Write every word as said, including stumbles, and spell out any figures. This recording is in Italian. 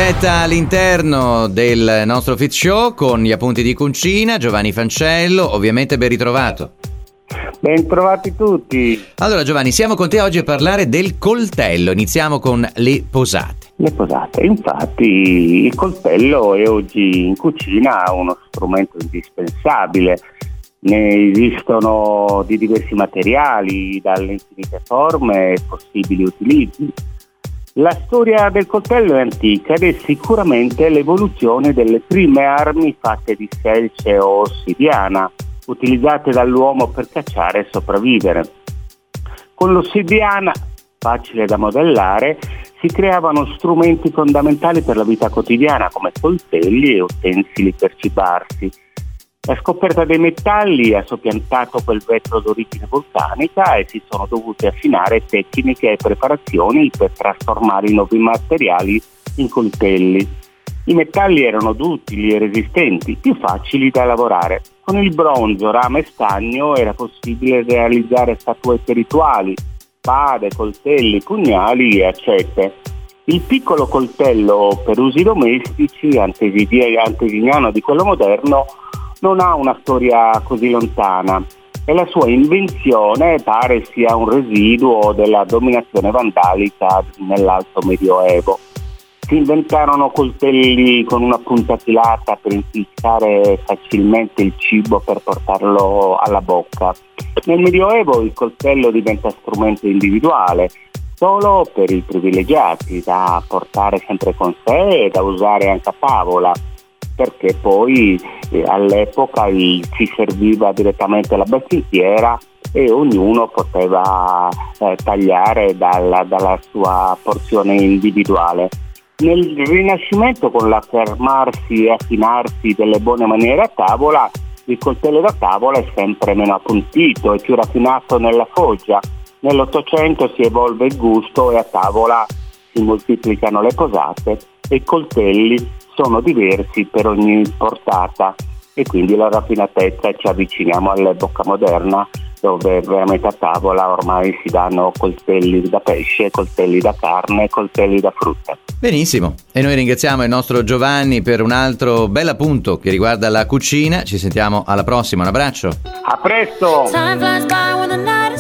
diretta all'interno del nostro Fit Show con gli appunti di cucina, Giovanni Fancello, ovviamente ben ritrovato. Ben trovati tutti. Allora Giovanni, siamo con te oggi a parlare del coltello, iniziamo con le posate. Le posate, infatti il coltello è oggi in cucina uno strumento indispensabile, ne esistono di diversi materiali, dalle infinite forme e possibili utilizzi. La storia del coltello è antica ed è sicuramente l'evoluzione delle prime armi fatte di selce o ossidiana, utilizzate dall'uomo per cacciare e sopravvivere. Con l'ossidiana, facile da modellare, si creavano strumenti fondamentali per la vita quotidiana come coltelli e utensili per cibarsi. La scoperta dei metalli ha soppiantato quel vetro d'origine vulcanica e si sono dovute affinare tecniche e preparazioni per trasformare i nuovi materiali in coltelli. I metalli erano duttili e resistenti, più facili da lavorare. Con il bronzo, rame e stagno era possibile realizzare statuette rituali, spade, coltelli, pugnali e accette. Il piccolo coltello per usi domestici, antesignano di quello moderno, non ha una storia così lontana e la sua invenzione pare sia un residuo della dominazione vandalica nell'Alto Medioevo. Si inventarono coltelli con una punta filata per infiltrare facilmente il cibo per portarlo alla bocca. Nel Medioevo il coltello diventa strumento individuale, solo per i privilegiati, da portare sempre con sé e da usare anche a tavola, perché poi eh, all'epoca il, si serviva direttamente la battitiera e ognuno poteva eh, tagliare dalla, dalla sua porzione individuale. Nel Rinascimento, con l'affermarsi e affinarsi delle buone maniere a tavola, il coltello da tavola è sempre meno appuntito e più raffinato nella foggia. Nell'Ottocento si evolve il gusto e a tavola si moltiplicano le posate e i coltelli sono diversi per ogni portata e quindi la raffinatezza ci avviciniamo all'epoca moderna, dove veramente a tavola ormai si danno coltelli da pesce, coltelli da carne, coltelli da frutta. Benissimo, e noi ringraziamo il nostro Giovanni per un altro bel appunto che riguarda la cucina. Ci sentiamo alla prossima, un abbraccio. A presto!